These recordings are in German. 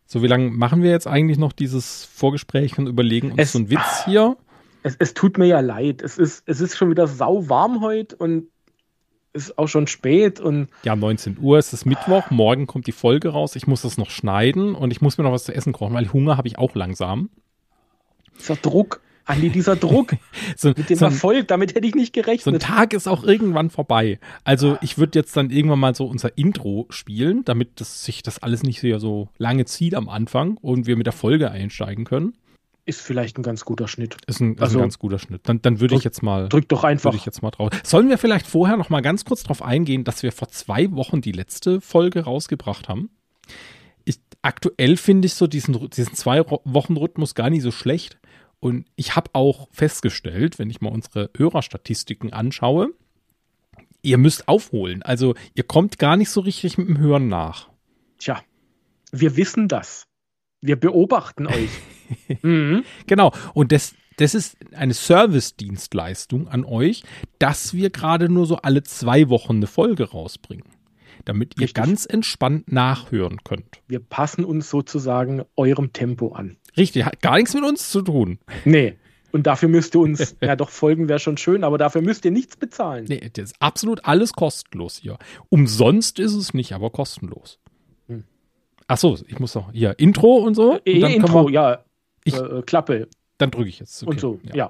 So, wie lange machen wir jetzt eigentlich noch dieses Vorgespräch und überlegen uns so einen Witz hier? Es tut mir ja leid. Es ist schon wieder sauwarm heute und es ist auch schon spät. Und ja, 19 Uhr, es ist Mittwoch, morgen kommt die Folge raus. Ich muss das noch schneiden und ich muss mir noch was zu essen kochen, weil Hunger habe ich auch langsam. Dieser Druck, Andi, dieser Druck mit dem Erfolg, damit hätte ich nicht gerechnet. So ein Tag ist auch irgendwann vorbei. Also ich würde jetzt dann irgendwann mal so unser Intro spielen, damit sich das alles nicht so lange zieht am Anfang und wir mit der Folge einsteigen können. Ist vielleicht ein ganz guter Schnitt. Ist ein ganz guter Schnitt. Dann würde ich jetzt mal. Drück doch einfach. Würde ich jetzt mal drauf. Sollen wir vielleicht vorher noch mal ganz kurz drauf eingehen, dass wir vor 2 Wochen die letzte Folge rausgebracht haben? Aktuell finde ich so diesen 2-Wochen-Rhythmus gar nicht so schlecht. Und ich habe auch festgestellt, wenn ich mal unsere Hörerstatistiken anschaue, ihr müsst aufholen. Also ihr kommt gar nicht so richtig mit dem Hören nach. Tja, wir wissen das. Wir beobachten euch. Mhm. Genau. Und das ist eine Service-Dienstleistung an euch, dass wir gerade nur so alle 2 Wochen eine Folge rausbringen, damit ihr ganz entspannt nachhören könnt. Wir passen uns sozusagen eurem Tempo an. Richtig, hat gar nichts mit uns zu tun. Nee. Und dafür müsst ihr uns, ja doch, folgen wäre schon schön, aber dafür müsst ihr nichts bezahlen. Nee, das ist absolut alles kostenlos hier. Umsonst ist es nicht, aber kostenlos. Achso, ich muss noch hier Intro und so. Und dann Intro, ja. Klappe. Dann drücke ich jetzt. Okay. Und so, ja.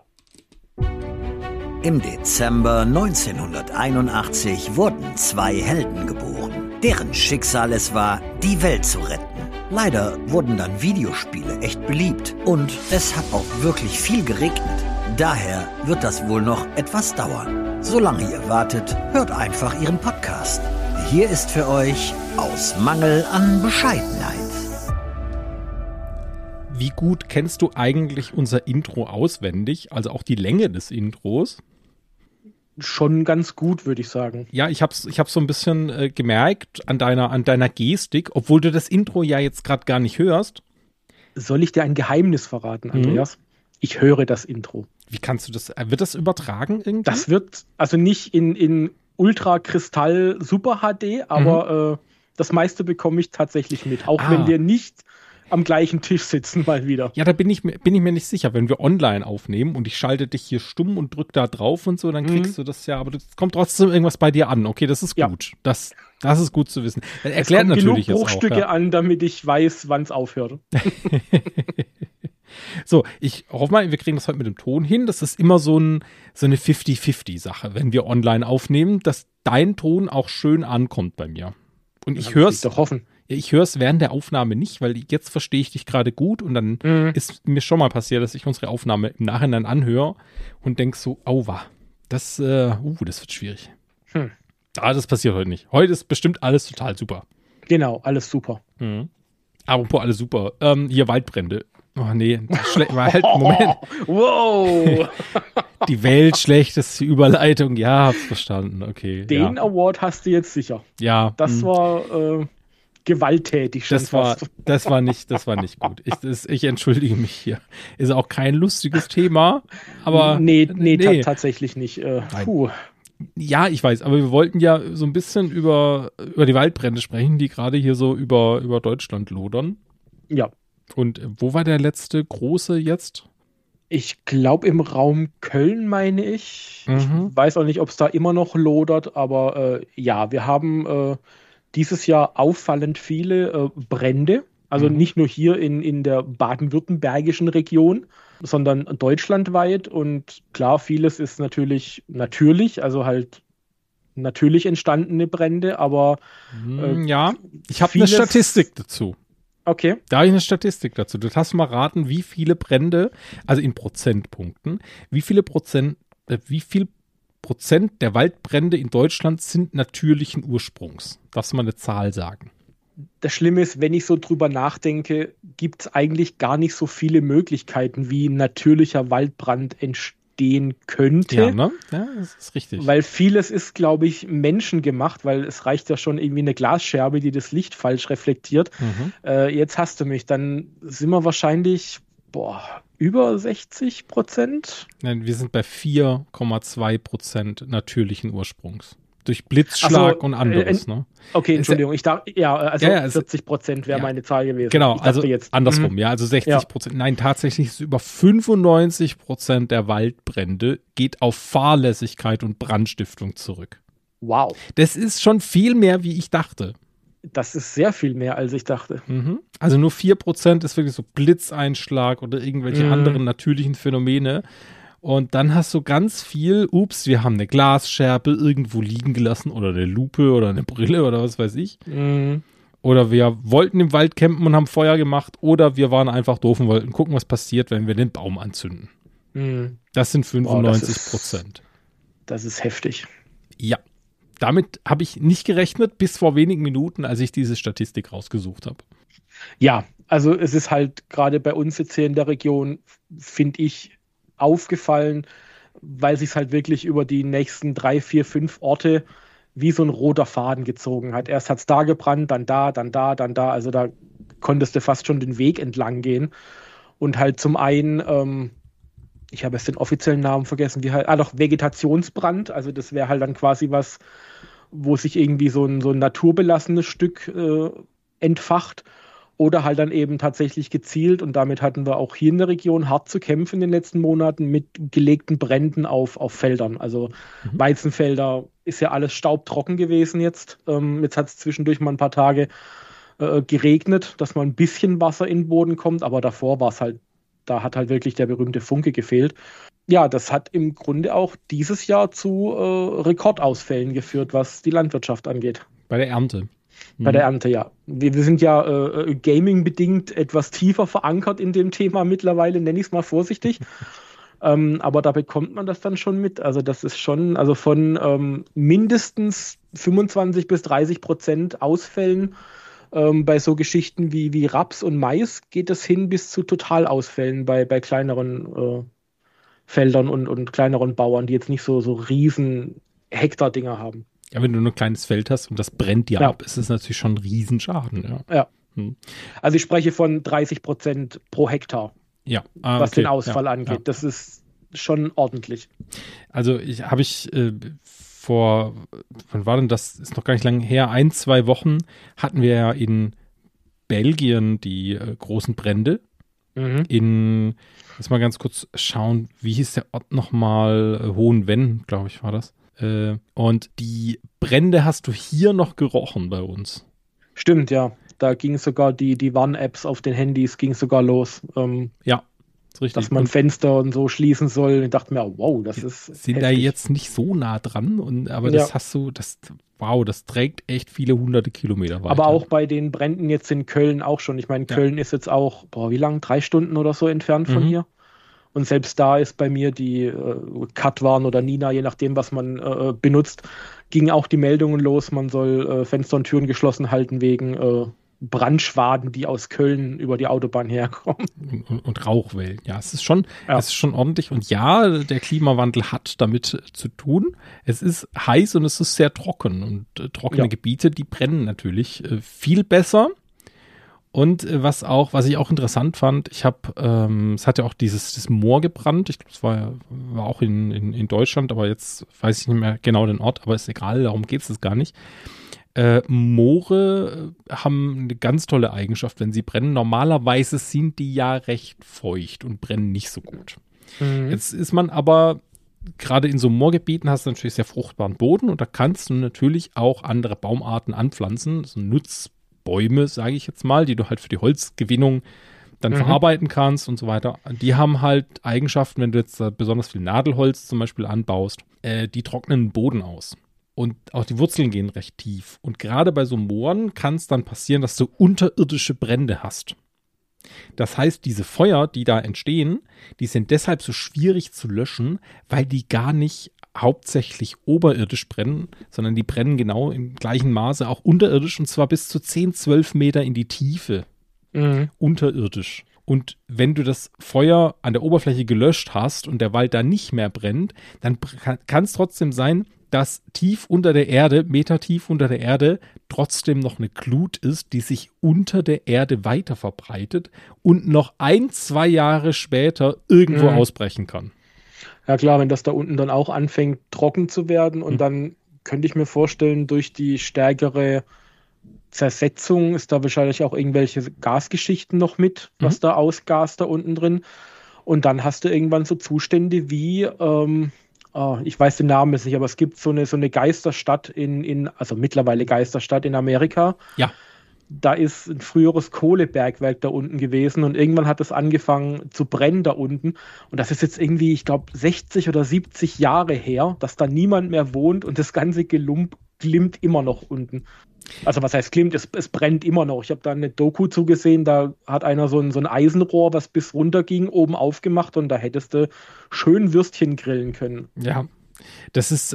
Im Dezember 1981 wurden 2 Helden geboren, deren Schicksal es war, die Welt zu retten. Leider wurden dann Videospiele echt beliebt und es hat auch wirklich viel geregnet. Daher wird das wohl noch etwas dauern. Solange ihr wartet, hört einfach ihren Podcast. Hier ist für euch Aus Mangel an Bescheidenheit. Wie gut kennst du eigentlich unser Intro auswendig, also auch die Länge des Intros? Schon ganz gut, würde ich sagen. Ja, ich hab's so ein bisschen gemerkt an deiner Gestik, obwohl du das Intro ja jetzt gerade gar nicht hörst. Soll ich dir ein Geheimnis verraten, Andreas? Ich höre das Intro. Wie kannst du das, wird das übertragen irgendwie? Das wird, also nicht in Ultra Kristall Super HD, aber das meiste bekomme ich tatsächlich mit, auch wenn wir nicht am gleichen Tisch sitzen mal wieder. Ja, da bin ich mir nicht sicher, wenn wir online aufnehmen und ich schalte dich hier stumm und drück da drauf und so, dann kriegst du das ja, aber es kommt trotzdem irgendwas bei dir an. Okay, das ist gut. Das ist gut zu wissen. Das erklärt natürlich genug Bruchstücke an, damit ich weiß, wann es aufhört. So, ich hoffe mal, wir kriegen das heute mit dem Ton hin. Das ist immer so eine 50-50-Sache, wenn wir online aufnehmen, dass dein Ton auch schön ankommt bei mir. Und ich höre es. Doch hoffen. Ich höre es während der Aufnahme nicht, weil jetzt verstehe ich dich gerade gut und dann ist mir schon mal passiert, dass ich unsere Aufnahme im Nachhinein anhöre und denke so, auwa, das wird schwierig. Das passiert heute nicht. Heute ist bestimmt alles total super. Genau, alles super. Apropos alles super. Hier Waldbrände. Oh nee, Moment. Wow! Die weltschlechteste Überleitung. Ja, hab's verstanden. Okay. Den Award hast du jetzt sicher. Ja. Das war gewalttätig schon das war nicht gut. Ich entschuldige mich hier. Ist auch kein lustiges Thema, aber nee. Tatsächlich nicht. Ja, ich weiß, aber wir wollten ja so ein bisschen über die Waldbrände sprechen, die gerade hier so über Deutschland lodern. Ja. Und wo war der letzte große jetzt? Ich glaube im Raum Köln, meine ich. Ich weiß auch nicht, ob es da immer noch lodert, aber ja, wir haben dieses Jahr auffallend viele Brände. Also nicht nur hier in der baden-württembergischen Region, sondern deutschlandweit. Und klar, vieles ist natürlich, also halt natürlich entstandene Brände, aber ja, ich habe eine Statistik dazu. Okay. Da habe ich eine Statistik dazu. Du hast mal raten, wie viele Brände, also in Prozentpunkten, wie viel Prozent der Waldbrände in Deutschland sind natürlichen Ursprungs? Darfst du mal eine Zahl sagen? Das Schlimme ist, wenn ich so drüber nachdenke, gibt es eigentlich gar nicht so viele Möglichkeiten, wie ein natürlicher Waldbrand entstehen könnte. Ja, ne? Ja, das ist richtig. Weil vieles ist, glaube ich, menschengemacht, weil es reicht ja schon irgendwie eine Glasscherbe, die das Licht falsch reflektiert. Jetzt hast du mich, dann sind wir wahrscheinlich, über 60%? Nein, wir sind bei 4,2% natürlichen Ursprungs. durch Blitzschlag und anderes. Ne? Okay, Entschuldigung, ich dachte, 40% wäre meine Zahl gewesen. Genau, also jetzt andersrum, also 60%. Ja. Nein, tatsächlich ist über 95% der Waldbrände geht auf Fahrlässigkeit und Brandstiftung zurück. Wow. Das ist schon viel mehr, wie ich dachte. Das ist sehr viel mehr, als ich dachte. Also nur 4% ist wirklich so Blitzeinschlag oder irgendwelche anderen natürlichen Phänomene. Und dann hast du ganz viel, wir haben eine Glasscherbe irgendwo liegen gelassen oder eine Lupe oder eine Brille oder was weiß ich. Oder wir wollten im Wald campen und haben Feuer gemacht oder wir waren einfach doof und wollten gucken, was passiert, wenn wir den Baum anzünden. Das sind 95%. Das ist heftig. Ja. Damit habe ich nicht gerechnet, bis vor wenigen Minuten, als ich diese Statistik rausgesucht habe. Ja, also es ist halt gerade bei uns jetzt hier in der Region, finde ich, aufgefallen, weil sich es halt wirklich über die nächsten 3, 4, 5 Orte wie so ein roter Faden gezogen hat. Erst hat es da gebrannt, dann da, dann da, dann da. Also da konntest du fast schon den Weg entlang gehen. Und halt zum einen, ich habe jetzt den offiziellen Namen vergessen, Vegetationsbrand. Also das wäre halt dann quasi was, wo sich irgendwie so ein naturbelassenes Stück entfacht. Oder halt dann eben tatsächlich gezielt. Und damit hatten wir auch hier in der Region hart zu kämpfen in den letzten Monaten mit gelegten Bränden auf Feldern. Also Weizenfelder ist ja alles staubtrocken gewesen jetzt. Jetzt hat es zwischendurch mal ein paar Tage geregnet, dass mal ein bisschen Wasser in den Boden kommt. Aber davor war es halt, da hat halt wirklich der berühmte Funke gefehlt. Ja, das hat im Grunde auch dieses Jahr zu Rekordausfällen geführt, was die Landwirtschaft angeht. Bei der Ernte. Bei der Ernte, ja. Wir sind ja gaming-bedingt etwas tiefer verankert in dem Thema mittlerweile, nenne ich es mal vorsichtig. Aber da bekommt man das dann schon mit. Also das ist schon, also von mindestens 25-30% Ausfällen bei so Geschichten wie Raps und Mais geht es hin bis zu Totalausfällen bei kleineren Feldern und kleineren Bauern, die jetzt nicht so riesen Hektar-Dinger haben. Ja, wenn du nur ein kleines Feld hast und das brennt dir ab, ist es natürlich schon ein Riesenschaden. Ja. Also ich spreche von 30% pro Hektar, was den Ausfall angeht. Ja. Das ist schon ordentlich. Also wann war denn das? Ist noch gar nicht lange her, 1-2 Wochen hatten wir ja in Belgien die großen Brände. Lass mal ganz kurz schauen, wie hieß der Ort nochmal? Hohenvenn, glaube ich, war das. Und die Brände hast du hier noch gerochen bei uns. Stimmt, ja. Da ging sogar die Warn-Apps auf den Handys ging sogar los. Ja, ist richtig. Dass man Fenster und so schließen soll. Ich dachte mir, wow, das ist sind heftig. Da jetzt nicht so nah dran, aber das hast du, das trägt echt viele hunderte Kilometer weiter. Aber auch bei den Bränden jetzt in Köln auch schon. Ich meine, Köln ist jetzt auch, wie lang? 3 Stunden oder so entfernt von hier. Und selbst da ist bei mir die Katwan oder Nina, je nachdem, was man benutzt, gingen auch die Meldungen los, man soll Fenster und Türen geschlossen halten wegen Brandschwaden, die aus Köln über die Autobahn herkommen. Und Rauchwellen. Ja, es ist schon ordentlich. Und ja, der Klimawandel hat damit zu tun. Es ist heiß und es ist sehr trocken. Und trockene Gebiete, die brennen natürlich viel besser. Und was ich auch interessant fand, es hat ja auch dieses Moor gebrannt. Ich glaube, es war auch in Deutschland, aber jetzt weiß ich nicht mehr genau den Ort, aber ist egal, darum geht es gar nicht. Moore haben eine ganz tolle Eigenschaft, wenn sie brennen. Normalerweise sind die ja recht feucht und brennen nicht so gut. Jetzt ist man aber, gerade in so Moorgebieten hast du natürlich sehr fruchtbaren Boden und da kannst du natürlich auch andere Baumarten anpflanzen, so Nutzbäume, sage ich jetzt mal, die du halt für die Holzgewinnung dann verarbeiten kannst und so weiter. Die haben halt Eigenschaften, wenn du jetzt besonders viel Nadelholz zum Beispiel anbaust, die trocknen den Boden aus. Und auch die Wurzeln gehen recht tief. Und gerade bei so Mooren kann es dann passieren, dass du unterirdische Brände hast. Das heißt, diese Feuer, die da entstehen, die sind deshalb so schwierig zu löschen, weil die gar nicht hauptsächlich oberirdisch brennen, sondern die brennen genau im gleichen Maße auch unterirdisch und zwar bis zu 10-12 Meter in die Tiefe. Unterirdisch. Und wenn du das Feuer an der Oberfläche gelöscht hast und der Wald da nicht mehr brennt, dann kann es trotzdem sein, dass tief unter der Erde, metertief unter der Erde, trotzdem noch eine Glut ist, die sich unter der Erde weiter verbreitet und noch 1-2 Jahre später irgendwo ausbrechen kann. Ja klar, wenn das da unten dann auch anfängt trocken zu werden und dann könnte ich mir vorstellen, durch die stärkere Zersetzung ist da wahrscheinlich auch irgendwelche Gasgeschichten noch mit, was da ausgast da unten drin. Und dann hast du irgendwann so Zustände wie, ich weiß den Namen jetzt nicht, aber es gibt so eine Geisterstadt also mittlerweile Geisterstadt in Amerika. Ja. Da ist ein früheres Kohlebergwerk da unten gewesen und irgendwann hat es angefangen zu brennen da unten. Und das ist jetzt irgendwie, ich glaube, 60 oder 70 Jahre her, dass da niemand mehr wohnt und das ganze Gelump glimmt immer noch unten. Also was heißt glimmt? Es brennt immer noch. Ich habe da eine Doku zugesehen, da hat einer so ein Eisenrohr, was bis runter ging, oben aufgemacht und da hättest du schön Würstchen grillen können. Ja, das ist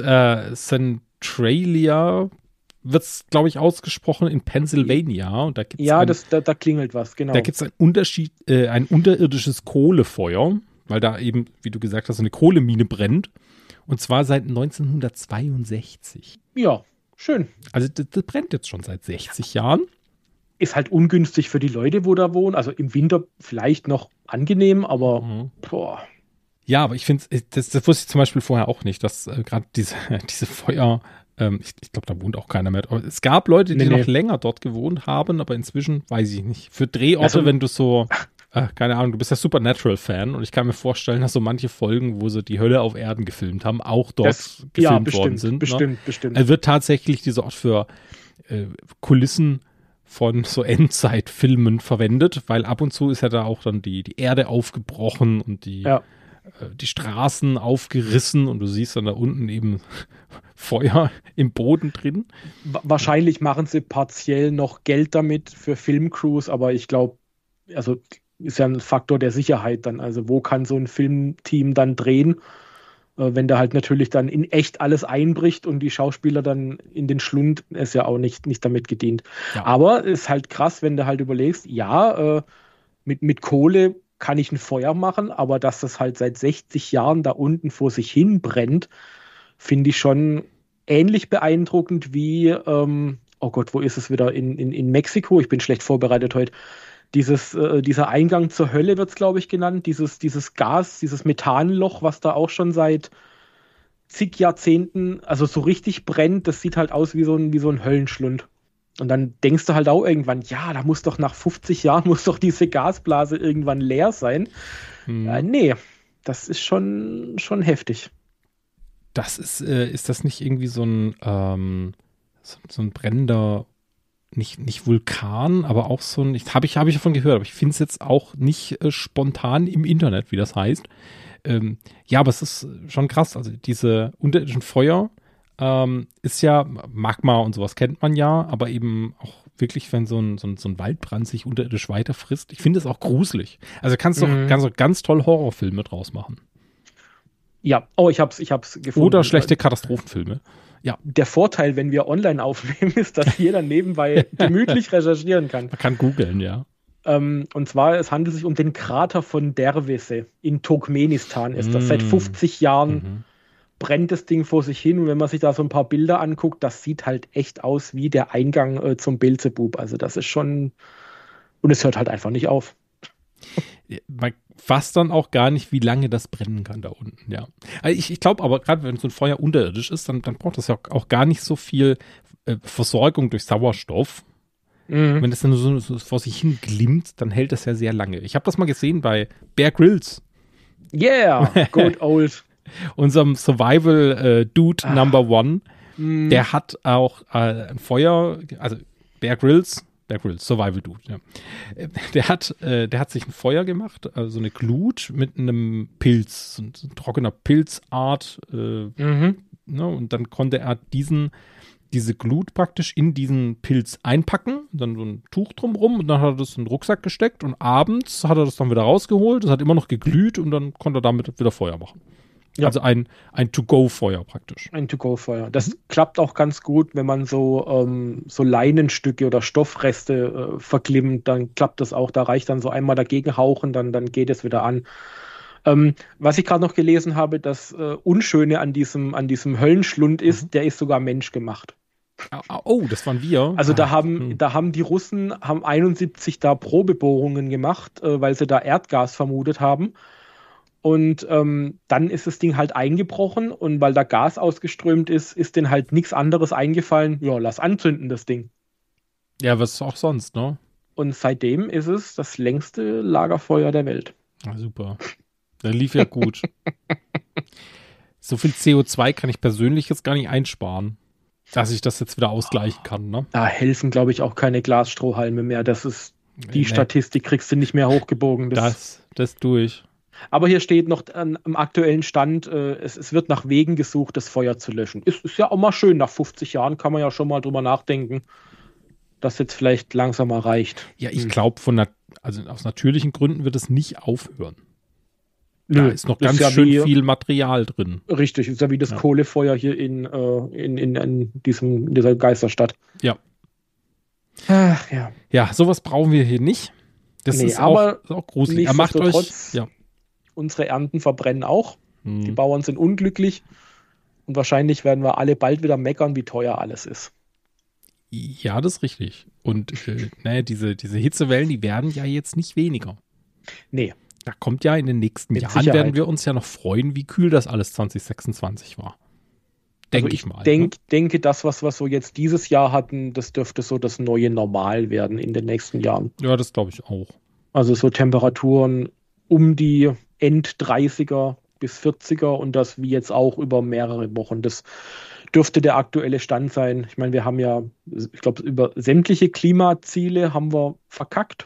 Centralia, wird es, glaube ich, ausgesprochen in Pennsylvania. Und da gibt's da klingelt was, genau. Da gibt es ein unterirdisches Kohlefeuer, weil da eben, wie du gesagt hast, eine Kohlemine brennt. Und zwar seit 1962. Ja, schön. Also das brennt jetzt schon seit 60 Jahren. Ist halt ungünstig für die Leute, wo da wohnen. Also im Winter vielleicht noch angenehm, aber boah. Ja, aber ich finde, das wusste ich zum Beispiel vorher auch nicht, dass gerade diese Feuer, ich glaube, da wohnt auch keiner mehr. Aber es gab Leute, die noch länger dort gewohnt haben, aber inzwischen weiß ich nicht. Für Drehorte, also, wenn du so, keine Ahnung, du bist ja Supernatural-Fan und ich kann mir vorstellen, dass so manche Folgen, wo sie die Hölle auf Erden gefilmt haben, auch dort gefilmt worden sind. Bestimmt. Es wird tatsächlich dieser Ort für Kulissen von so Endzeitfilmen verwendet, weil ab und zu ist ja da auch dann die Erde aufgebrochen und die Straßen aufgerissen und du siehst dann da unten eben Feuer im Boden drin. Wahrscheinlich machen sie partiell noch Geld damit für Filmcrews, aber ich glaube, also ist ja ein Faktor der Sicherheit dann. Also wo kann so ein Filmteam dann drehen, wenn da halt natürlich dann in echt alles einbricht und die Schauspieler dann in den Schlund, ist ja auch nicht damit gedient. Ja. Aber ist halt krass, wenn du halt überlegst, mit Kohle kann ich ein Feuer machen, aber dass das halt seit 60 Jahren da unten vor sich hin brennt, finde ich schon ähnlich beeindruckend wie, oh Gott, wo ist es wieder? In Mexiko, ich bin schlecht vorbereitet heute. Dieser Eingang zur Hölle wird es, glaube ich, genannt, dieses Gas, dieses Methanloch, was da auch schon seit zig Jahrzehnten, also so richtig brennt, das sieht halt aus wie so ein Höllenschlund. Und dann denkst du halt auch irgendwann, ja, da muss doch nach 50 Jahren, muss doch diese Gasblase irgendwann leer sein. Nee, das ist schon heftig. Das ist das nicht irgendwie so ein brennender, nicht Vulkan, aber auch so ein, habe ich davon gehört, aber ich finde es jetzt auch nicht spontan im Internet, wie das heißt. Ja, aber es ist schon krass, also diese unterirdischen Feuer ist ja Magma und sowas kennt man ja, aber eben auch wirklich, wenn so ein Waldbrand sich unterirdisch weiter frisst. Ich finde es auch gruselig. Also kannst du ganz toll Horrorfilme draus machen. Ja, ich hab's gefunden. Oder schlechte Katastrophenfilme. Ja. Der Vorteil, wenn wir online aufnehmen, ist, dass jeder nebenbei gemütlich recherchieren kann. Man kann googeln, ja. Und zwar, es handelt sich um den Krater von Dervese in Turkmenistan. Ist das seit 50 Jahren brennt das Ding vor sich hin. Und wenn man sich da so ein paar Bilder anguckt, das sieht halt echt aus wie der Eingang zum Beelzebub. Also das ist schon, und es hört halt einfach nicht auf. Man fasst dann auch gar nicht, wie lange das brennen kann da unten, ja. Also ich glaube aber, gerade wenn so ein Feuer unterirdisch ist, dann braucht das ja auch gar nicht so viel Versorgung durch Sauerstoff. Wenn das dann so vor sich hin glimmt, dann hält das ja sehr lange. Ich habe das mal gesehen bei Bear Grylls. Yeah, good old. Unserem Survival-Dude Number One. Der hat auch ein Feuer, also Bear Grylls, Survival Dude, ja. Der hat sich ein Feuer gemacht, also eine Glut mit einem Pilz, so ein trockener Pilzart, ne, und dann konnte er diese Glut praktisch in diesen Pilz einpacken, dann so ein Tuch drumrum und dann hat er das in den Rucksack gesteckt und abends hat er das dann wieder rausgeholt, das hat immer noch geglüht und dann konnte er damit wieder Feuer machen. Ja. Also ein To-Go-Feuer praktisch. Ein To-Go-Feuer. Das klappt auch ganz gut, wenn man so Leinenstücke oder Stoffreste verglimmt, dann klappt das auch. Da reicht dann so einmal dagegen hauchen, dann geht es wieder an. Was ich gerade noch gelesen habe, das Unschöne an diesem Höllenschlund ist, der ist sogar menschgemacht. Oh, das waren wir. Also da haben die Russen 71 da Probebohrungen gemacht, weil sie da Erdgas vermutet haben. Und dann ist das Ding halt eingebrochen und weil da Gas ausgeströmt ist denen halt nichts anderes eingefallen. Ja, lass anzünden, das Ding. Ja, was auch sonst, ne? Und seitdem ist es das längste Lagerfeuer der Welt. Ah, super. Das lief ja gut. So viel CO2 kann ich persönlich jetzt gar nicht einsparen, dass ich das jetzt wieder ausgleichen kann, ne? Da helfen, glaube ich, auch keine Glasstrohhalme mehr. Das ist die Statistik, kriegst du nicht mehr hochgebogen. Das tue ich. Aber hier steht noch am aktuellen Stand, es wird nach Wegen gesucht, das Feuer zu löschen. Ist ja auch mal schön, nach 50 Jahren kann man ja schon mal drüber nachdenken, dass jetzt vielleicht langsamer reicht. Ja, ich glaube, aus natürlichen Gründen wird es nicht aufhören. Da ist noch ganz schön viel Material drin. Richtig, ist ja wie das Kohlefeuer hier in dieser Geisterstadt. Ja. Ach, ja. Ja, sowas brauchen wir hier nicht. Das ist auch gruselig. Er macht euch, unsere Ernten verbrennen auch. Die Bauern sind unglücklich. Und wahrscheinlich werden wir alle bald wieder meckern, wie teuer alles ist. Ja, das ist richtig. Und diese Hitzewellen, die werden ja jetzt nicht weniger. Nee. Da kommt ja in den nächsten Jahren, werden wir uns ja noch freuen, wie kühl das alles 2026 war. Denke ich mal. Denke, das, was wir so jetzt dieses Jahr hatten, das dürfte so das neue Normal werden in den nächsten Jahren. Ja, das glaube ich auch. Also so Temperaturen um die End-30er bis 40er und das wie jetzt auch über mehrere Wochen. Das dürfte der aktuelle Stand sein. Ich meine, wir haben ja, ich glaube, über sämtliche Klimaziele haben wir verkackt.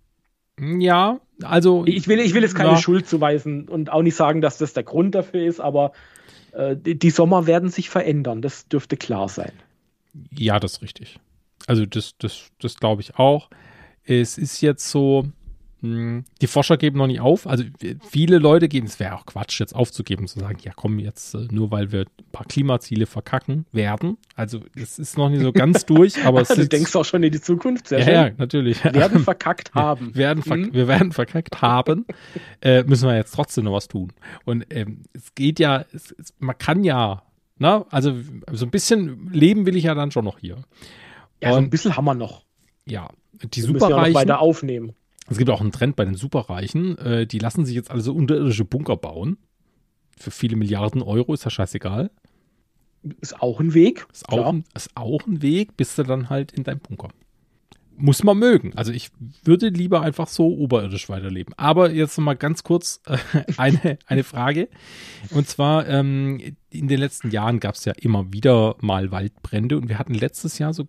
Ja, also... Ich will jetzt keine Schuld zuweisen und auch nicht sagen, dass das der Grund dafür ist, aber die Sommer werden sich verändern. Das dürfte klar sein. Ja, das ist richtig. Also das glaube ich auch. Es ist jetzt so, die Forscher geben noch nicht auf. Also viele Leute geben, es wäre auch Quatsch, jetzt aufzugeben, zu sagen, ja komm, jetzt nur weil wir ein paar Klimaziele verkacken werden. Also es ist noch nicht so ganz durch, aber es du denkst auch schon in die Zukunft, sehr schön. Ja, natürlich. Werden verkackt haben. Wir werden verkackt haben. Müssen wir jetzt trotzdem noch was tun. Und es geht ja, man kann ja, ne, also so ein bisschen leben will ich ja dann schon noch hier. Ja, so ein bisschen haben wir noch. Ja, die Superreichen. Müssen ja noch weiter aufnehmen. Es gibt auch einen Trend bei den Superreichen, die lassen sich jetzt alle so unterirdische Bunker bauen. Für viele Milliarden Euro, ist ja scheißegal. Ist auch ein Weg. Ist auch ein Weg, bist du dann halt in deinem Bunker. Muss man mögen. Also ich würde lieber einfach so oberirdisch weiterleben. Aber jetzt noch mal ganz kurz eine Frage. Und zwar, in den letzten Jahren gab es ja immer wieder mal Waldbrände. Und wir hatten letztes Jahr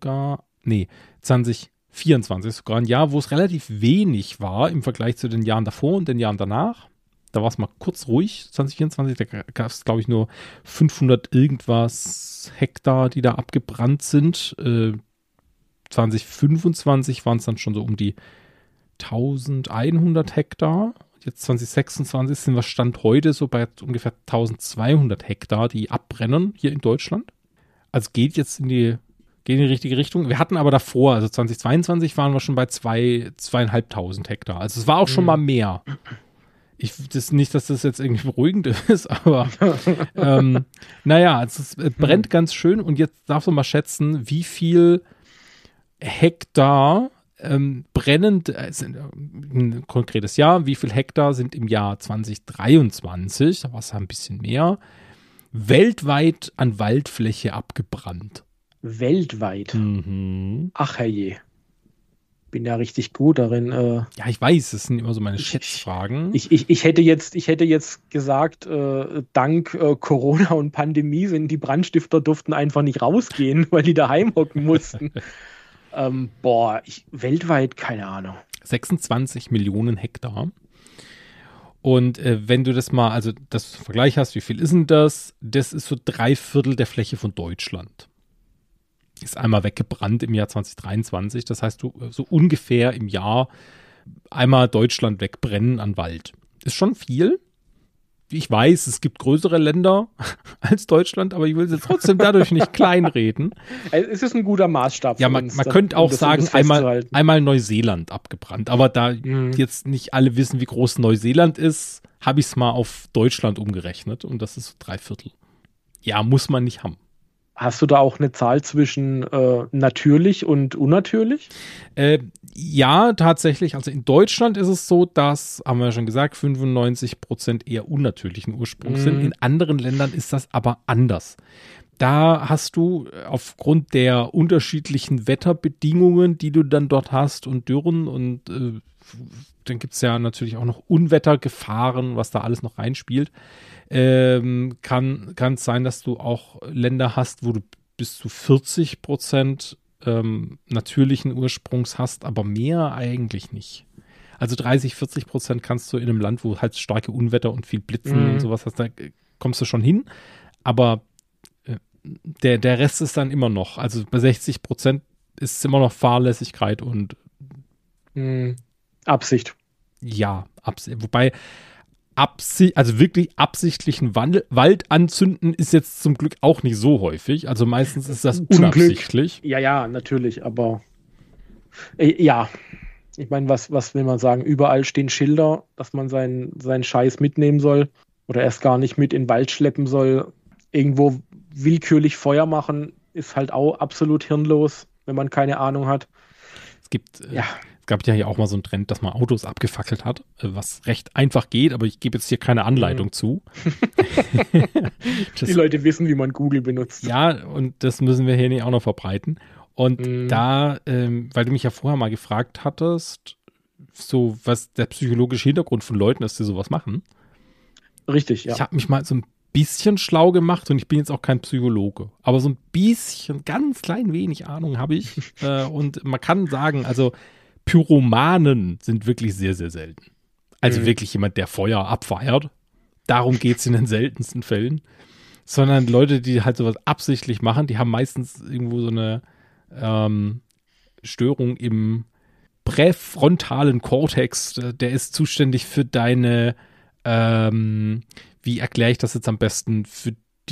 2024 sogar ein Jahr, wo es relativ wenig war im Vergleich zu den Jahren davor und den Jahren danach. Da war es mal kurz ruhig, 2024, da gab es, glaube ich, nur 500 irgendwas Hektar, die da abgebrannt sind. 2025 waren es dann schon so um die 1100 Hektar. Jetzt 2026 sind wir Stand heute so bei ungefähr 1200 Hektar, die abbrennen hier in Deutschland. Also geht jetzt in die richtige Richtung. Wir hatten aber davor, also 2022 waren wir schon bei 2.500 Hektar. Also es war auch schon mal mehr. Nicht, dass das jetzt irgendwie beruhigend ist, aber es brennt ganz schön und jetzt darfst du mal schätzen, wie viel Hektar brennend, ein konkretes Jahr, wie viel Hektar sind im Jahr 2023, da war es ein bisschen mehr, weltweit an Waldfläche abgebrannt. Weltweit? Mhm. Ach herrje. Bin ja richtig gut darin. Ja, ich weiß, das sind immer so meine Schätzfragen. Ich hätte jetzt gesagt, dank Corona und Pandemie sind die Brandstifter durften einfach nicht rausgehen, weil die daheim hocken mussten. Weltweit, keine Ahnung. 26 Millionen Hektar. Und wenn du das mal, also das Vergleich hast, wie viel ist denn das? Das ist so 3/4 der Fläche von Deutschland. Ist einmal weggebrannt im Jahr 2023. Das heißt, du so ungefähr im Jahr einmal Deutschland wegbrennen an Wald. Ist schon viel. Ich weiß, es gibt größere Länder als Deutschland, aber ich will sie trotzdem dadurch nicht kleinreden. Es ist ein guter Maßstab. Ja, man könnte auch sagen, einmal Neuseeland abgebrannt. Aber da jetzt nicht alle wissen, wie groß Neuseeland ist, habe ich es mal auf Deutschland umgerechnet und das ist so 3/4. Ja, muss man nicht haben. Hast du da auch eine Zahl zwischen natürlich und unnatürlich? Ja, tatsächlich. Also in Deutschland ist es so, dass, haben wir ja schon gesagt, 95% eher unnatürlichen Ursprungs sind. In anderen Ländern ist das aber anders. Da hast du aufgrund der unterschiedlichen Wetterbedingungen, die du dann dort hast und Dürren und dann gibt es ja natürlich auch noch Unwettergefahren, was da alles noch reinspielt. Kann es sein, dass du auch Länder hast, wo du bis zu 40% natürlichen Ursprungs hast, aber mehr eigentlich nicht. Also 30-40% kannst du in einem Land, wo halt starke Unwetter und viel Blitzen und sowas hast, da kommst du schon hin. Aber der Rest ist dann immer noch, also bei 60% ist es immer noch Fahrlässigkeit und Absicht. Ja, wobei also wirklich absichtlichen Wald anzünden ist jetzt zum Glück auch nicht so häufig. Also meistens ist das unabsichtlich. Ja, natürlich, aber ja. Ich meine, was will man sagen? Überall stehen Schilder, dass man seinen Scheiß mitnehmen soll oder erst gar nicht mit in den Wald schleppen soll. Irgendwo willkürlich Feuer machen ist halt auch absolut hirnlos, wenn man keine Ahnung hat. Es gab ja hier auch mal so einen Trend, dass man Autos abgefackelt hat, was recht einfach geht, aber ich gebe jetzt hier keine Anleitung zu. Die Leute wissen, wie man Google benutzt. Ja, und das müssen wir hier nicht auch noch verbreiten. Und da, weil du mich ja vorher mal gefragt hattest, so was der psychologische Hintergrund von Leuten ist, die sowas machen. Richtig, ja. Ich habe mich mal so ein bisschen schlau gemacht und ich bin jetzt auch kein Psychologe, aber so ein bisschen, ganz klein wenig Ahnung habe ich. Und man kann sagen, also Pyromanen sind wirklich sehr, sehr selten. Also wirklich jemand, der Feuer abfeiert. Darum geht es in den seltensten Fällen. Sondern Leute, die halt sowas absichtlich machen, die haben meistens irgendwo so eine Störung im präfrontalen Kortex. Der ist zuständig für deine, wie erkläre ich das jetzt am besten, für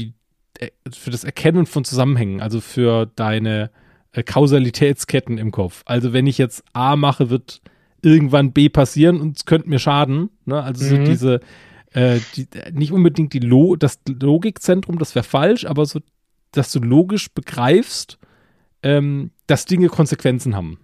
das Erkennen von Zusammenhängen, also für deine Kausalitätsketten im Kopf. Also wenn ich jetzt A mache, wird irgendwann B passieren und es könnte mir schaden. Ne? Also so diese, nicht unbedingt das Logikzentrum, das wäre falsch, aber so, dass du logisch begreifst, dass Dinge Konsequenzen haben.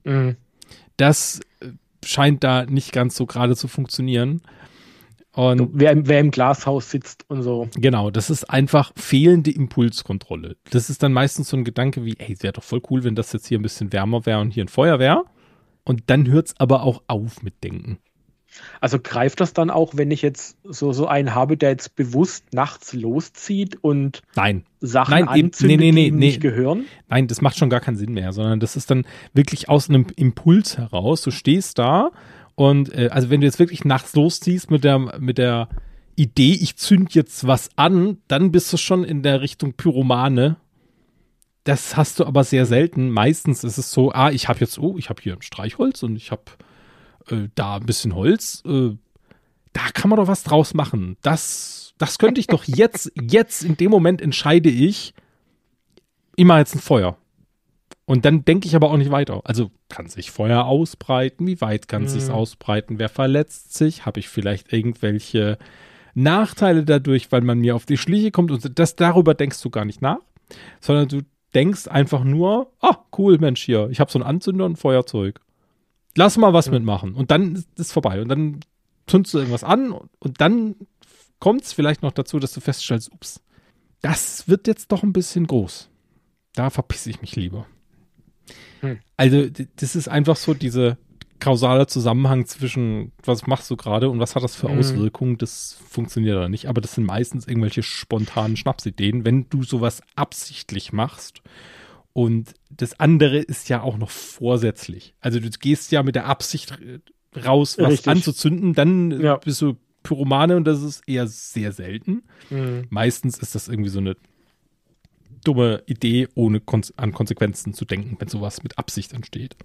Das scheint da nicht ganz so gerade zu funktionieren. Und wer im Glashaus sitzt und so. Genau, das ist einfach fehlende Impulskontrolle. Das ist dann meistens so ein Gedanke wie, hey, es wäre doch voll cool, wenn das jetzt hier ein bisschen wärmer wäre und hier ein Feuer wäre. Und dann hört es aber auch auf mit Denken. Also greift das dann auch, wenn ich jetzt so einen habe, der jetzt bewusst nachts loszieht und Sachen anzündet, die ihm nicht gehören? Nein, das macht schon gar keinen Sinn mehr, sondern das ist dann wirklich aus einem Impuls heraus. Du stehst da und also wenn du jetzt wirklich nachts losziehst mit der Idee, ich zünd jetzt was an, dann bist du schon in der Richtung Pyromane. Das hast du aber sehr selten. Meistens ist es so, ich habe hier ein Streichholz und ich habe da ein bisschen Holz. Da kann man doch was draus machen. Das könnte ich doch jetzt in dem Moment entscheide ich mache jetzt ein Feuer. Und dann denke ich aber auch nicht weiter. Also kann sich Feuer ausbreiten? Wie weit kann es sich ausbreiten? Wer verletzt sich? Habe ich vielleicht irgendwelche Nachteile dadurch, weil man mir auf die Schliche kommt? Und darüber denkst du gar nicht nach, sondern du denkst einfach nur, cool, Mensch, hier, ich habe so einen Anzünder und ein Feuerzeug. Lass mal was mitmachen. Und dann ist es vorbei. Und dann zündest du irgendwas an und dann kommt es vielleicht noch dazu, dass du feststellst, ups, das wird jetzt doch ein bisschen groß. Da verpisse ich mich lieber. Also das ist einfach so dieser kausale Zusammenhang zwischen, was machst du gerade und was hat das für Auswirkungen, das funktioniert da nicht. Aber das sind meistens irgendwelche spontanen Schnapsideen, wenn du sowas absichtlich machst. Und das andere ist ja auch noch vorsätzlich. Also du gehst ja mit der Absicht raus, was anzuzünden, dann bist du Pyromane und das ist eher sehr selten. Meistens ist das irgendwie so eine dumme Idee, ohne an Konsequenzen zu denken, wenn sowas mit Absicht entsteht.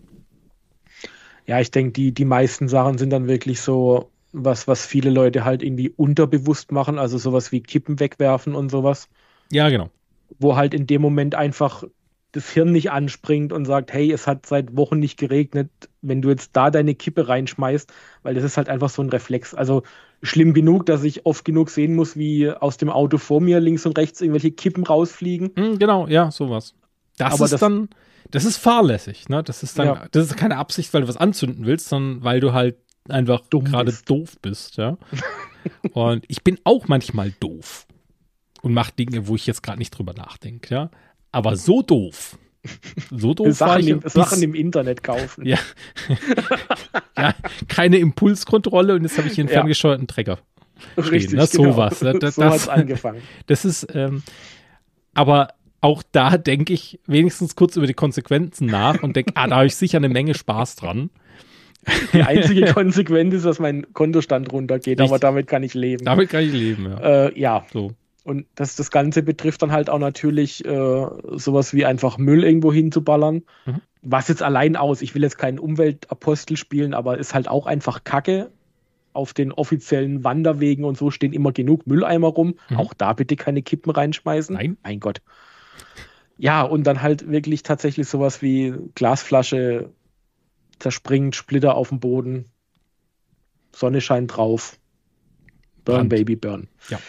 Ja, ich denke, die meisten Sachen sind dann wirklich so, was viele Leute halt irgendwie unterbewusst machen, also sowas wie Kippen wegwerfen und sowas. Ja, genau. Wo halt in dem Moment einfach das Hirn nicht anspringt und sagt, hey, es hat seit Wochen nicht geregnet, wenn du jetzt da deine Kippe reinschmeißt, weil das ist halt einfach so ein Reflex. Also schlimm genug, dass ich oft genug sehen muss, wie aus dem Auto vor mir links und rechts irgendwelche Kippen rausfliegen. Genau, ja, sowas. Das ist fahrlässig, ne? Das ist keine Absicht, weil du was anzünden willst, sondern weil du halt einfach gerade doof bist, ja. Und ich bin auch manchmal doof und mache Dinge, wo ich jetzt gerade nicht drüber nachdenke, ja. Aber so doof. Sachen im Internet kaufen. Ja. Ja, keine Impulskontrolle und jetzt habe ich hier einen ferngesteuerten Trecker stehen. Richtig, ne? Sowas. Genau. So hat es angefangen. Das ist, aber auch da denke ich wenigstens kurz über die Konsequenzen nach und denke, da habe ich sicher eine Menge Spaß dran. Die einzige Konsequenz ist, dass mein Kontostand runtergeht, aber damit kann ich leben. Damit kann ich leben, ja. Ja. So. Und das Ganze betrifft dann halt auch natürlich sowas wie einfach Müll irgendwo hinzuballern. Mhm. Was jetzt allein ich will jetzt keinen Umweltapostel spielen, aber ist halt auch einfach Kacke. Auf den offiziellen Wanderwegen und so stehen immer genug Mülleimer rum. Mhm. Auch da bitte keine Kippen reinschmeißen. Nein. Mein Gott. Ja, und dann halt wirklich tatsächlich sowas wie Glasflasche zerspringt, Splitter auf dem Boden, Sonne scheint drauf. Burn, Baby, burn. Ja.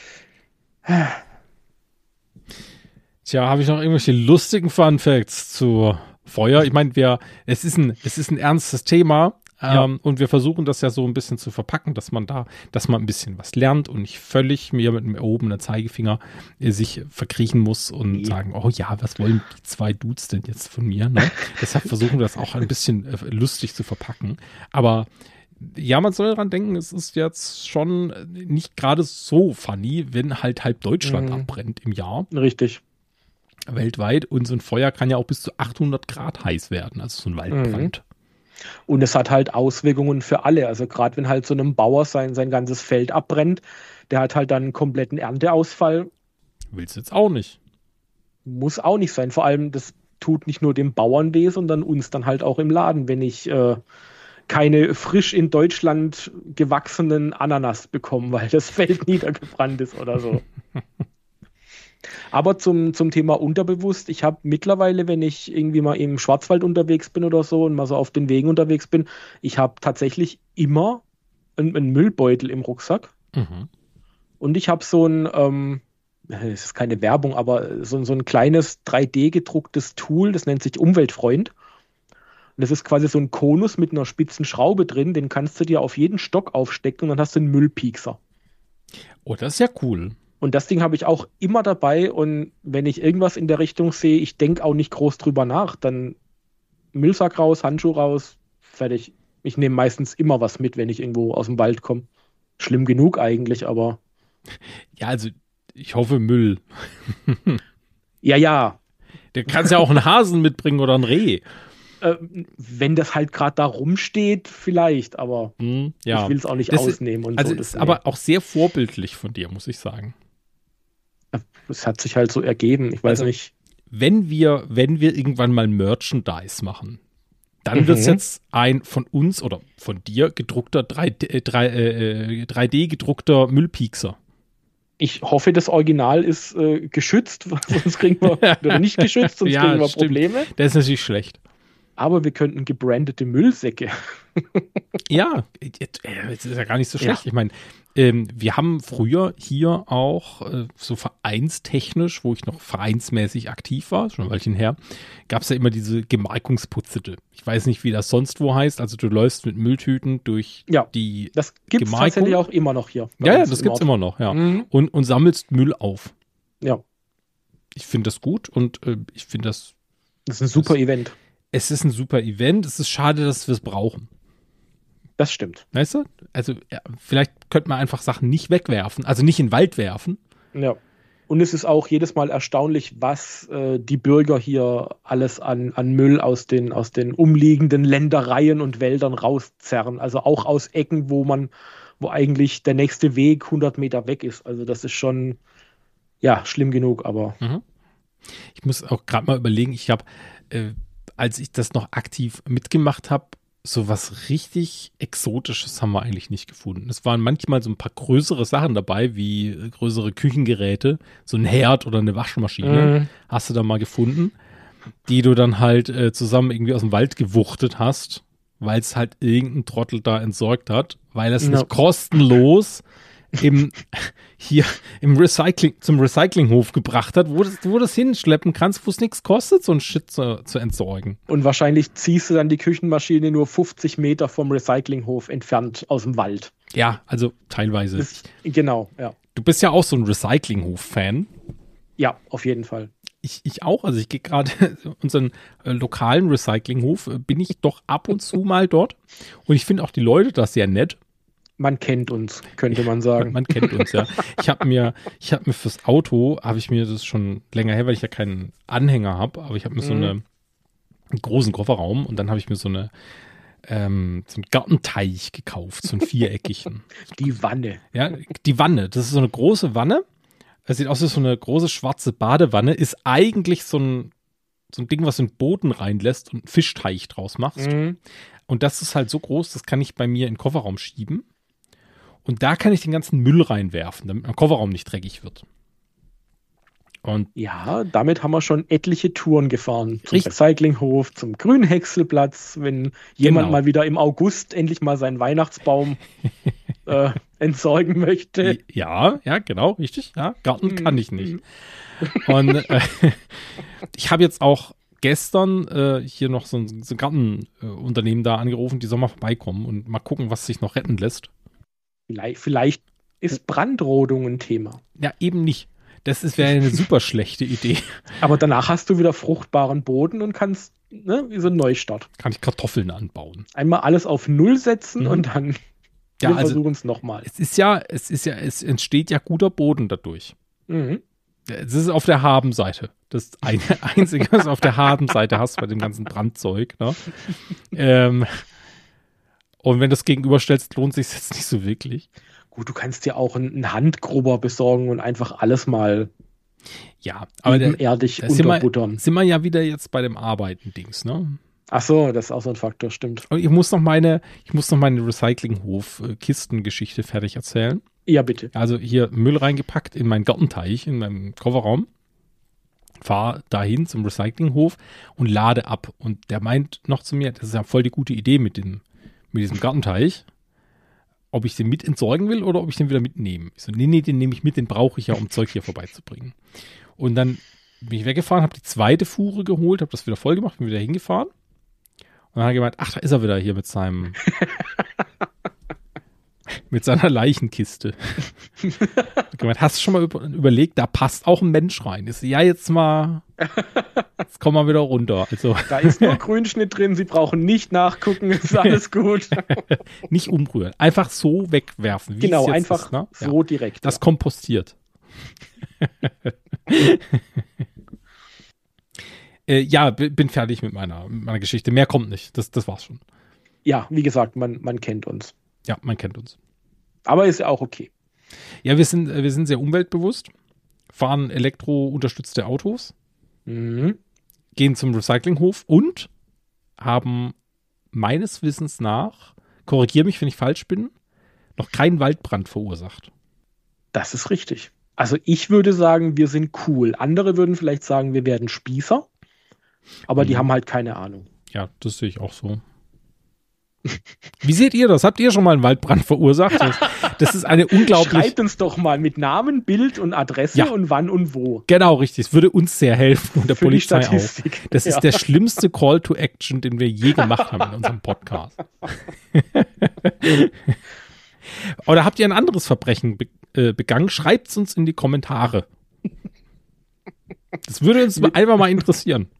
Tja, habe ich noch irgendwelche lustigen Fun Facts zu Feuer? Ich meine, es ist ein ernstes Thema und wir versuchen das ja so ein bisschen zu verpacken, dass man ein bisschen was lernt und nicht völlig mir mit dem erhobenen Zeigefinger sich verkriechen muss und sagen, oh ja, was wollen die zwei Dudes denn jetzt von mir? Ne? Deshalb versuchen wir das auch ein bisschen lustig zu verpacken. Aber ja, man soll daran denken, es ist jetzt schon nicht gerade so funny, wenn halt halb Deutschland abbrennt im Jahr. Richtig. Weltweit. Und so ein Feuer kann ja auch bis zu 800 Grad heiß werden, also so ein Waldbrand. Und es hat halt Auswirkungen für alle. Also gerade wenn halt so einem Bauer sein ganzes Feld abbrennt, der hat halt dann einen kompletten Ernteausfall. Willst du jetzt auch nicht. Muss auch nicht sein. Vor allem, das tut nicht nur dem Bauern weh, sondern uns dann halt auch im Laden, wenn ich keine frisch in Deutschland gewachsenen Ananas bekommen, weil das Feld niedergebrannt ist oder so. Aber zum Thema unterbewusst, ich habe mittlerweile, wenn ich irgendwie mal im Schwarzwald unterwegs bin oder so und mal so auf den Wegen unterwegs bin, ich habe tatsächlich immer einen Müllbeutel im Rucksack. Mhm. Und ich habe so ein, es ist keine Werbung, aber so ein kleines 3D-gedrucktes Tool, das nennt sich Umweltfreund. Das ist quasi so ein Konus mit einer spitzen Schraube drin, den kannst du dir auf jeden Stock aufstecken und dann hast du einen Müllpiekser. Oh, das ist ja cool. Und das Ding habe ich auch immer dabei und wenn ich irgendwas in der Richtung sehe, ich denke auch nicht groß drüber nach, dann Müllsack raus, Handschuh raus, fertig. Ich nehme meistens immer was mit, wenn ich irgendwo aus dem Wald komme. Schlimm genug eigentlich, aber... Ja, also ich hoffe Müll. Ja. Du kannst ja auch einen Hasen mitbringen oder ein Reh. Wenn das halt gerade da rumsteht, vielleicht, aber ich will es auch nicht ausnehmen. Und also so. Ist aber auch sehr vorbildlich von dir, muss ich sagen. Es hat sich halt so ergeben, ich weiß nicht. Wenn wir irgendwann mal Merchandise machen, dann wird es jetzt ein von uns oder von dir gedruckter 3D gedruckter Müllpiekser. Ich hoffe, das Original ist geschützt, sonst kriegen wir, oder nicht geschützt, sonst kriegen wir Probleme. Das ist natürlich schlecht. Aber wir könnten gebrandete Müllsäcke. Ja, das ist ja gar nicht so schlecht. Ja. Ich meine, wir haben früher hier auch so vereinstechnisch, wo ich noch vereinsmäßig aktiv war, schon ein Weilchen her, gab es ja immer diese Gemarkungsputzettel. Ich weiß nicht, wie das sonst wo heißt. Also du läufst mit Mülltüten durch die das gibt es tatsächlich auch immer noch hier. Ja, das gibt es immer noch, ja. Mhm. Und sammelst Müll auf. Ja. Ich finde das gut und ich finde das... Das ist ein super Event. Es ist ein super Event. Es ist schade, dass wir es brauchen. Das stimmt. Weißt du? Also vielleicht könnte man einfach Sachen nicht wegwerfen, also nicht in den Wald werfen. Ja. Und es ist auch jedes Mal erstaunlich, was die Bürger hier alles an Müll aus den umliegenden Ländereien und Wäldern rauszerren. Also auch aus Ecken, wo eigentlich der nächste Weg 100 Meter weg ist. Also das ist schon, schlimm genug, aber. Mhm. Ich muss auch gerade mal überlegen, ich habe als ich das noch aktiv mitgemacht habe, so was richtig Exotisches haben wir eigentlich nicht gefunden. Es waren manchmal so ein paar größere Sachen dabei, wie größere Küchengeräte, so ein Herd oder eine Waschmaschine, hast du da mal gefunden. die du dann halt zusammen irgendwie aus dem Wald gewuchtet hast, weil es halt irgendein Trottel da entsorgt hat, weil es nicht kostenlos zum Recyclinghof gebracht hat, wo du das hinschleppen kannst, wo es nichts kostet, so ein Shit zu entsorgen. Und wahrscheinlich ziehst du dann die Küchenmaschine nur 50 Meter vom Recyclinghof entfernt aus dem Wald. Ja, also teilweise. Genau, ja. Du bist ja auch so ein Recyclinghof-Fan. Ja, auf jeden Fall. Ich auch, also ich gehe gerade unseren lokalen Recyclinghof, bin ich doch ab und zu mal dort. Und ich finde auch die Leute da sehr nett. Man kennt uns, könnte man sagen. Man kennt uns, ja. Ich habe mir fürs Auto, habe ich mir das schon länger her, weil ich ja keinen Anhänger habe, aber ich habe mir so einen großen Kofferraum und dann habe ich mir so einen Gartenteich gekauft, so einen viereckigen. Die Wanne. Ja, die Wanne, das ist so eine große Wanne. Es sieht aus wie so eine große schwarze Badewanne, ist eigentlich so ein Ding, was du in den Boden reinlässt und einen Fischteich draus machst. Mhm. Und das ist halt so groß, das kann ich bei mir in den Kofferraum schieben. Und da kann ich den ganzen Müll reinwerfen, damit mein Kofferraum nicht dreckig wird. Und ja, damit haben wir schon etliche Touren gefahren. Zum Recyclinghof, zum Grünhäckselplatz, wenn jemand mal wieder im August endlich mal seinen Weihnachtsbaum entsorgen möchte. Ja, genau, richtig. Ja, Garten kann ich nicht. Und ich habe jetzt auch gestern hier noch so ein Gartenunternehmen da angerufen, die soll mal vorbeikommen und mal gucken, was sich noch retten lässt. Vielleicht ist Brandrodung ein Thema. Ja, eben nicht. Das wäre eine super schlechte Idee. Aber danach hast du wieder fruchtbaren Boden und kannst, wie so ein Neustart. Kann ich Kartoffeln anbauen. Einmal alles auf Null setzen und dann versuchen es nochmal. Es entsteht ja guter Boden dadurch. Mhm. Es ist auf der Habenseite. Das Einzige, was du auf der Habenseite hast bei dem ganzen Brandzeug. Ne? Und wenn du es gegenüberstellst, lohnt sich jetzt nicht so wirklich. Gut, du kannst dir auch einen Handgrubber besorgen und einfach alles mal erdig unterbuttern. Sind wir ja wieder jetzt bei dem Arbeiten-Dings, ne? Ach so, das ist auch so ein Faktor, stimmt. Und ich muss noch meine Recyclinghof-Kistengeschichte fertig erzählen. Ja, bitte. Also hier Müll reingepackt in meinen Gartenteich, in meinem Kofferraum. Fahr dahin zum Recyclinghof und lade ab. Und der meint noch zu mir, das ist ja voll die gute Idee mit diesem Gartenteich. Ob ich den mit entsorgen will oder ob ich den wieder mitnehme. Ich so, nee, den nehme ich mit, den brauche ich ja, um Zeug hier vorbeizubringen. Und dann bin ich weggefahren, habe die zweite Fuhre geholt, habe das wieder voll gemacht, bin wieder hingefahren. Und dann hat er gemeint, ach, da ist er wieder hier mit seiner Leichenkiste. Gemeint, hast du schon mal überlegt, da passt auch ein Mensch rein? Ich so, ja, jetzt kommen wir wieder runter. Also, da ist nur Grünschnitt drin, Sie brauchen nicht nachgucken, ist alles gut. Nicht umrühren, einfach so wegwerfen. Wie genau, es jetzt einfach ist, ne? so direkt. Das kompostiert. Bin fertig mit meiner Geschichte. Mehr kommt nicht. Das war's schon. Ja, wie gesagt, man kennt uns. Ja, man kennt uns. Aber ist ja auch okay. Ja, wir sind sehr umweltbewusst, fahren elektrounterstützte Autos, gehen zum Recyclinghof und haben meines Wissens nach, korrigiere mich, wenn ich falsch bin, noch keinen Waldbrand verursacht. Das ist richtig. Also ich würde sagen, wir sind cool. Andere würden vielleicht sagen, wir werden Spießer, aber die haben halt keine Ahnung. Ja, das sehe ich auch so. Wie seht ihr das? Habt ihr schon mal einen Waldbrand verursacht? Das ist eine unglaublich... Schreibt uns doch mal mit Namen, Bild und Adresse und wann und wo. Genau, richtig. Es würde uns sehr helfen und der Polizei auch. Das ist der schlimmste Call to Action, den wir je gemacht haben in unserem Podcast. Oder habt ihr ein anderes Verbrechen begangen? Schreibt es uns in die Kommentare. Das würde uns einfach mal interessieren.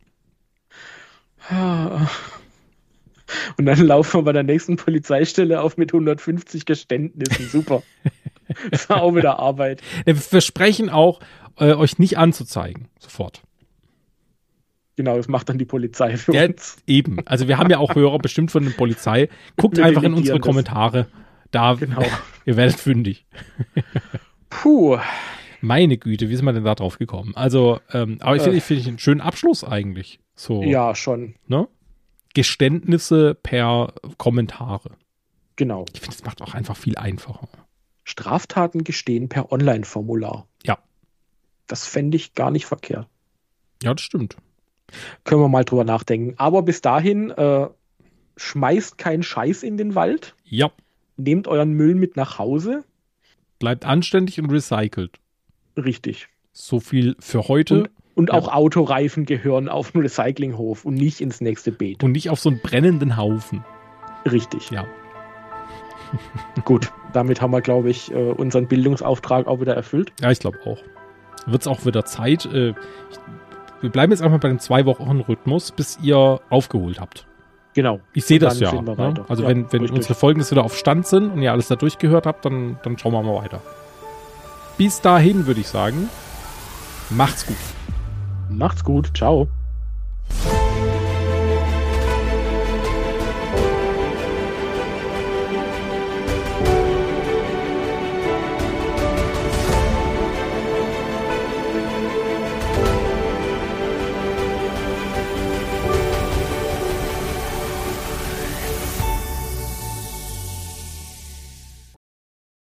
Und dann laufen wir bei der nächsten Polizeistelle auf mit 150 Geständnissen. Super. Das war auch wieder Arbeit. Wir versprechen auch, euch nicht anzuzeigen. Sofort. Genau, das macht dann die Polizei für uns. Eben. Also wir haben ja auch Hörer bestimmt von der Polizei. Guckt einfach in unsere Kommentare. Da, genau. Ihr werdet fündig. Puh. Meine Güte, wie sind wir denn da drauf gekommen? Also, aber ich finde einen schönen Abschluss eigentlich. So, ja, schon. Ne? Geständnisse per Kommentare. Genau. Ich finde, das macht auch einfach viel einfacher. Straftaten gestehen per Online-Formular. Ja. Das fände ich gar nicht verkehrt. Ja, das stimmt. Können wir mal drüber nachdenken. Aber bis dahin, schmeißt keinen Scheiß in den Wald. Ja. Nehmt euren Müll mit nach Hause. Bleibt anständig und recycelt. Richtig. So viel für heute. Und auch Autoreifen gehören auf den Recyclinghof und nicht ins nächste Beet. Und nicht auf so einen brennenden Haufen. Richtig. Ja. Gut, damit haben wir, glaube ich, unseren Bildungsauftrag auch wieder erfüllt. Ja, ich glaube auch. Wird es auch wieder Zeit. Wir bleiben jetzt einfach bei dem 2-Wochen-Rhythmus, bis ihr aufgeholt habt. Genau. Ich sehe das ja. Ne? Also wenn unsere Folgen jetzt wieder auf Stand sind und ihr alles da durchgehört habt, dann schauen wir mal weiter. Bis dahin würde ich sagen, macht's gut. Macht's gut. Ciao.